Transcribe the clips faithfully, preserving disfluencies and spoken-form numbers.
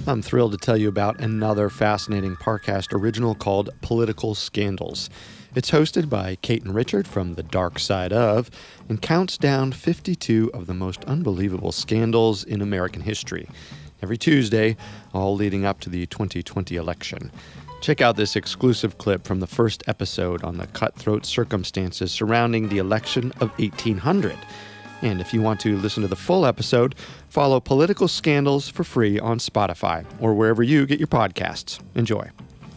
I'm thrilled to tell you about another fascinating Parcast original called Political Scandals. It's hosted by Kate and Richard from The Dark Side Of and counts down fifty-two of the most unbelievable scandals in American history. Every Tuesday, all leading up to the twenty twenty election. Check out this exclusive clip from the first episode on the cutthroat circumstances surrounding the election of eighteen hundred. And if you want to listen to the full episode, follow Political Scandals for free on Spotify or wherever you get your podcasts. Enjoy.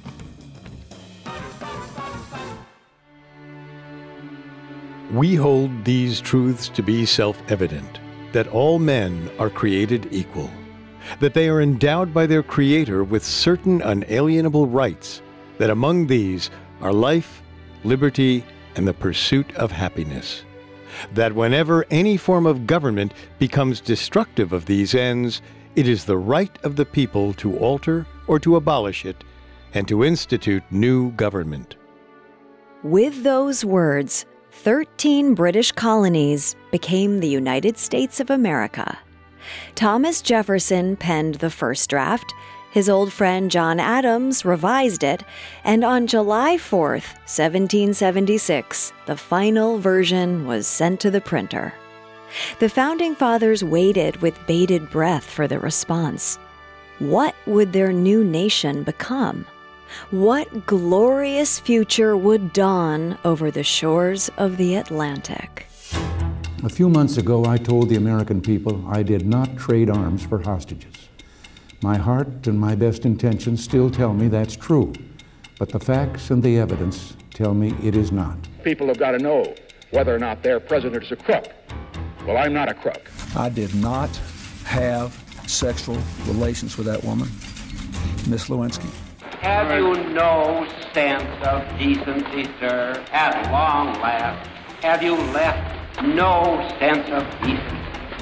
We hold these truths to be self-evident, that all men are created equal, that they are endowed by their Creator with certain unalienable rights, that among these are life, liberty, and the pursuit of happiness. That whenever any form of government becomes destructive of these ends, it is the right of the people to alter or to abolish it, and to institute new government. With those words, thirteen British colonies became the United States of America. Thomas Jefferson penned the first draft, his old friend John Adams revised it, and on July fourth, seventeen seventy-six, the final version was sent to the printer. The Founding Fathers waited with bated breath for the response. What would their new nation become? What glorious future would dawn over the shores of the Atlantic? A few months ago, I told the American people I did not trade arms for hostages. My heart and my best intentions still tell me that's true, but the facts and the evidence tell me it is not. People have got to know whether or not their president is a crook. Well, I'm not a crook. I did not have sexual relations with that woman, Miss Lewinsky. Have you no sense of decency, sir? At long last, have you left no sense of decency?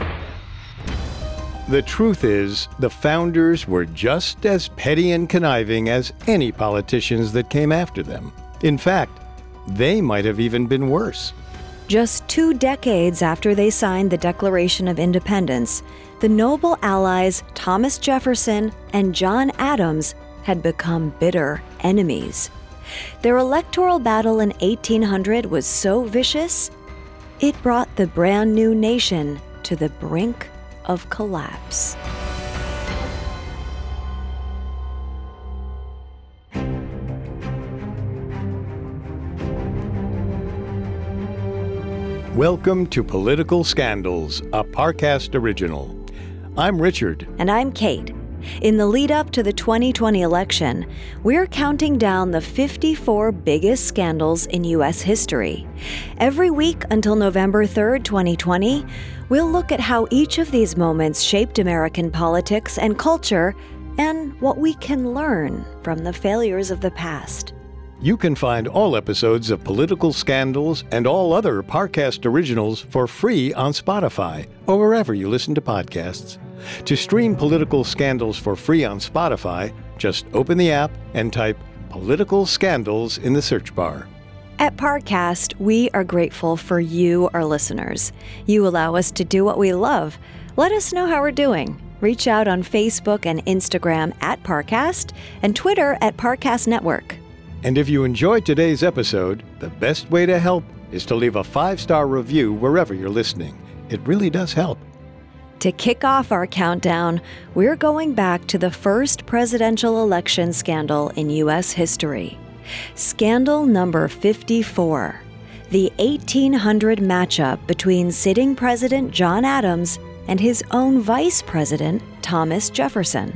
The truth is, the founders were just as petty and conniving as any politicians that came after them. In fact, they might have even been worse. Just two decades after they signed the Declaration of Independence, the noble allies Thomas Jefferson and John Adams had become bitter enemies. Their electoral battle in eighteen hundred was so vicious, it brought the brand new nation to the brink of collapse. Welcome to Political Scandals, a Parcast original. I'm Richard. And I'm Kate. In the lead-up to the twenty twenty election, we're counting down the fifty-four biggest scandals in U S history. Every week until November third, twenty twenty, we'll look at how each of these moments shaped American politics and culture and what we can learn from the failures of the past. You can find all episodes of Political Scandals and all other Parcast originals for free on Spotify or wherever you listen to podcasts. To stream Political Scandals for free on Spotify, just open the app and type Political Scandals in the search bar. At Parcast, we are grateful for you, our listeners. You allow us to do what we love. Let us know how we're doing. Reach out on Facebook and Instagram at Parcast and Twitter at Parcast Network. And if you enjoyed today's episode, the best way to help is to leave a five-star review wherever you're listening. It really does help. To kick off our countdown, we're going back to the first presidential election scandal in U S history. Scandal number fifty-four, the eighteen hundred matchup between sitting President John Adams and his own Vice President Thomas Jefferson.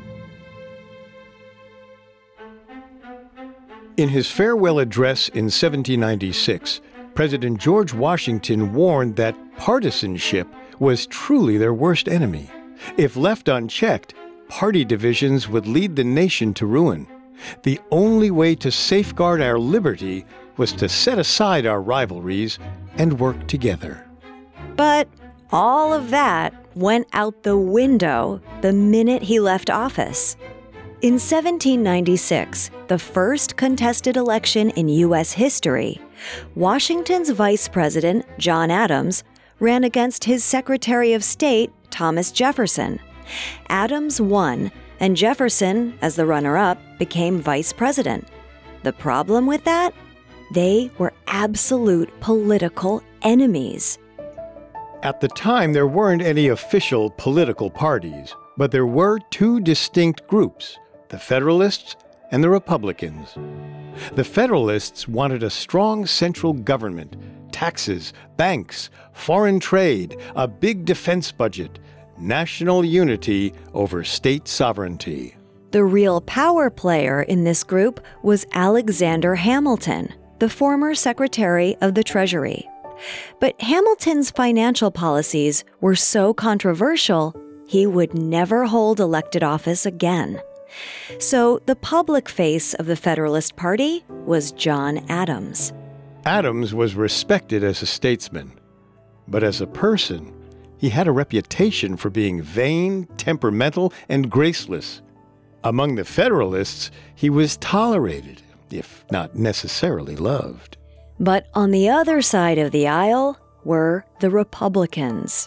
In his farewell address in seventeen ninety-six, President George Washington warned that partisanship was truly their worst enemy. If left unchecked, party divisions would lead the nation to ruin. The only way to safeguard our liberty was to set aside our rivalries and work together. But all of that went out the window the minute he left office. In seventeen ninety-six, the first contested election in U S history, Washington's Vice President, John Adams, ran against his Secretary of State, Thomas Jefferson. Adams won, and Jefferson, as the runner-up, became vice president. The problem with that? They were absolute political enemies. At the time, there weren't any official political parties, but there were two distinct groups, the Federalists and the Republicans. The Federalists wanted a strong central government, taxes, banks, foreign trade, a big defense budget, national unity over state sovereignty. The real power player in this group was Alexander Hamilton, the former Secretary of the Treasury. But Hamilton's financial policies were so controversial, he would never hold elected office again. So the public face of the Federalist Party was John Adams. Adams was respected as a statesman, but as a person, he had a reputation for being vain, temperamental, and graceless. Among the Federalists, he was tolerated, if not necessarily loved. But on the other side of the aisle were the Republicans.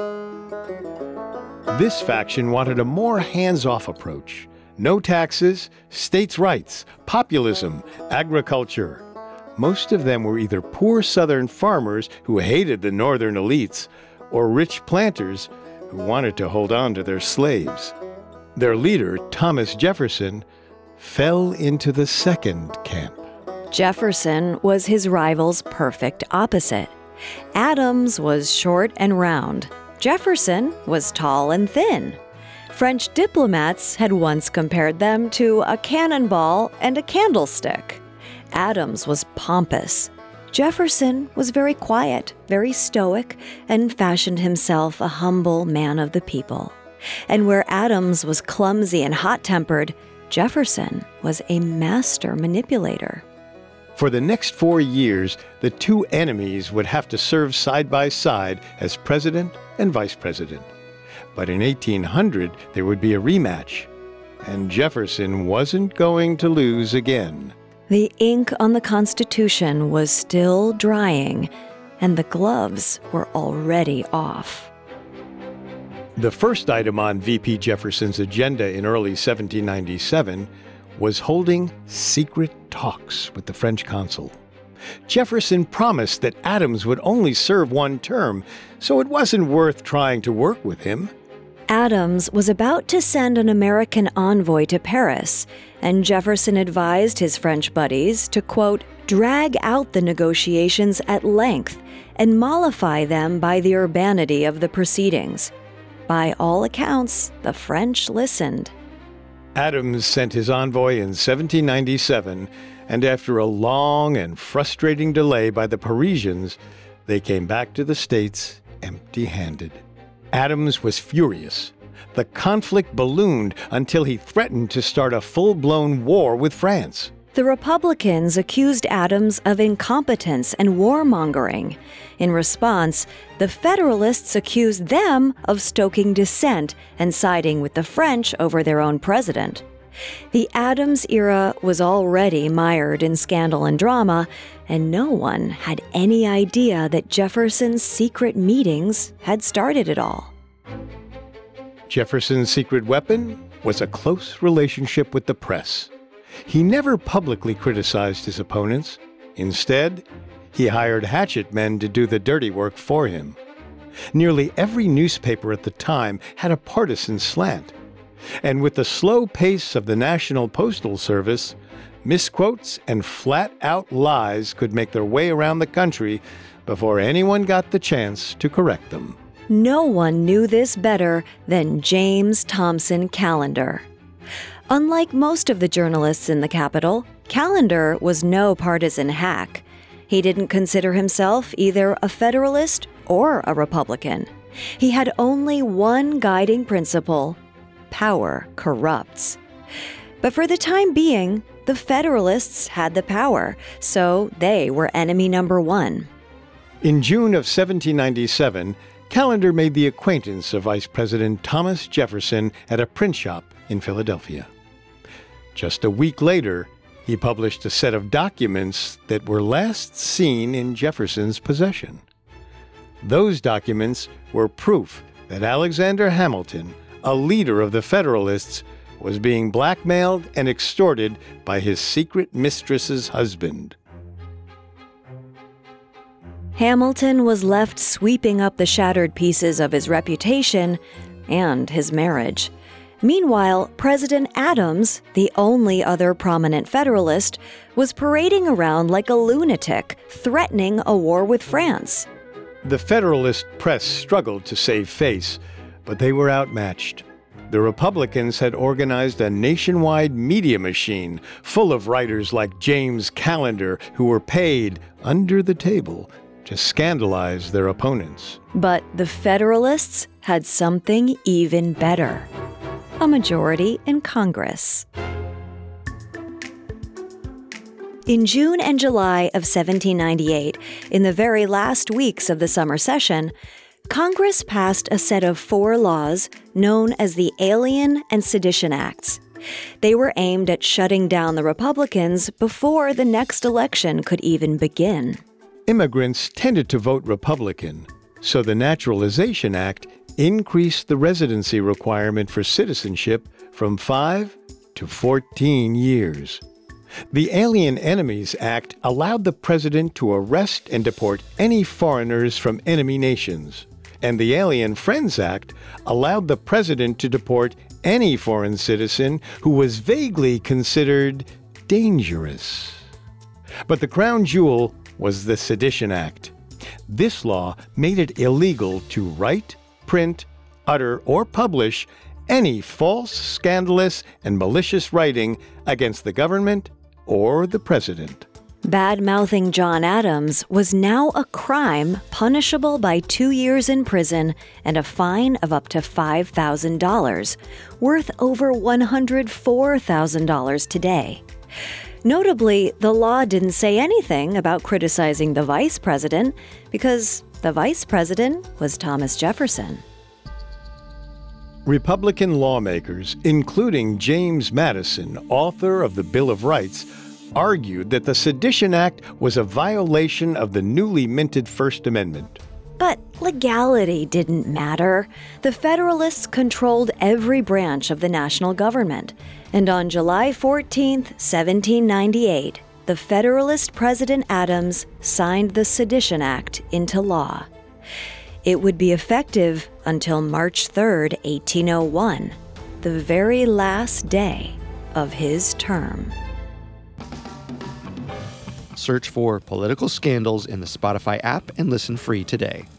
This faction wanted a more hands-off approach. No taxes, states' rights, populism, agriculture. Most of them were either poor Southern farmers who hated the Northern elites or rich planters who wanted to hold on to their slaves. Their leader, Thomas Jefferson, fell into the second camp. Jefferson was his rival's perfect opposite. Adams was short and round. Jefferson was tall and thin. French diplomats had once compared them to a cannonball and a candlestick. Adams was pompous. Jefferson was very quiet, very stoic, and fashioned himself a humble man of the people. And where Adams was clumsy and hot-tempered, Jefferson was a master manipulator. For the next four years, the two enemies would have to serve side by side as president and vice president. But in eighteen hundred, there would be a rematch, and Jefferson wasn't going to lose again. The ink on the Constitution was still drying, and the gloves were already off. The first item on V P Jefferson's agenda in early seventeen ninety-seven was holding secret talks with the French consul. Jefferson promised that Adams would only serve one term, so it wasn't worth trying to work with him. Adams was about to send an American envoy to Paris, and Jefferson advised his French buddies to, quote, drag out the negotiations at length and mollify them by the urbanity of the proceedings. By all accounts, the French listened. Adams sent his envoy in seventeen ninety-seven, and after a long and frustrating delay by the Parisians, they came back to the States empty-handed. Adams was furious. The conflict ballooned until he threatened to start a full-blown war with France. The Republicans accused Adams of incompetence and warmongering. In response, the Federalists accused them of stoking dissent and siding with the French over their own president. The Adams era was already mired in scandal and drama, and no one had any idea that Jefferson's secret meetings had started it all. Jefferson's secret weapon was a close relationship with the press. He never publicly criticized his opponents. Instead, he hired hatchet men to do the dirty work for him. Nearly every newspaper at the time had a partisan slant. And with the slow pace of the National Postal Service, misquotes and flat-out lies could make their way around the country before anyone got the chance to correct them. No one knew this better than James Thomson Callender. Unlike most of the journalists in the Capitol, Callender was no partisan hack. He didn't consider himself either a Federalist or a Republican. He had only one guiding principle: power corrupts. But for the time being, the Federalists had the power, so they were enemy number one. In June of seventeen ninety-seven, Callender made the acquaintance of Vice President Thomas Jefferson at a print shop in Philadelphia. Just a week later, he published a set of documents that were last seen in Jefferson's possession. Those documents were proof that Alexander Hamilton, a leader of the Federalists, was being blackmailed and extorted by his secret mistress's husband. Hamilton was left sweeping up the shattered pieces of his reputation and his marriage. Meanwhile, President Adams, the only other prominent Federalist, was parading around like a lunatic, threatening a war with France. The Federalist press struggled to save face, but they were outmatched. The Republicans had organized a nationwide media machine full of writers like James Callender who were paid under the table to scandalize their opponents. But the Federalists had something even better: a majority in Congress. In June and July of seventeen ninety-eight, in the very last weeks of the summer session, Congress passed a set of four laws known as the Alien and Sedition Acts. They were aimed at shutting down the Republicans before the next election could even begin. Immigrants tended to vote Republican, so the Naturalization Act increased the residency requirement for citizenship from five to fourteen years. The Alien Enemies Act allowed the president to arrest and deport any foreigners from enemy nations, and the Alien Friends Act allowed the president to deport any foreign citizen who was vaguely considered dangerous. But the crown jewel was the Sedition Act. This law made it illegal to write, print, utter, or publish any false, scandalous, and malicious writing against the government or the president. Bad-mouthing John Adams was now a crime punishable by two years in prison and a fine of up to five thousand dollars, worth over one hundred four thousand dollars today. Notably, the law didn't say anything about criticizing the vice president because the vice president was Thomas Jefferson. Republican lawmakers, including James Madison, author of the Bill of Rights, argued that the Sedition Act was a violation of the newly minted First Amendment. But legality didn't matter. The Federalists controlled every branch of the national government. And on July fourteenth, seventeen ninety-eight, the Federalist President Adams signed the Sedition Act into law. It would be effective until March third, eighteen oh one, the very last day of his term. Search for Political Scandals in the Spotify app and listen free today.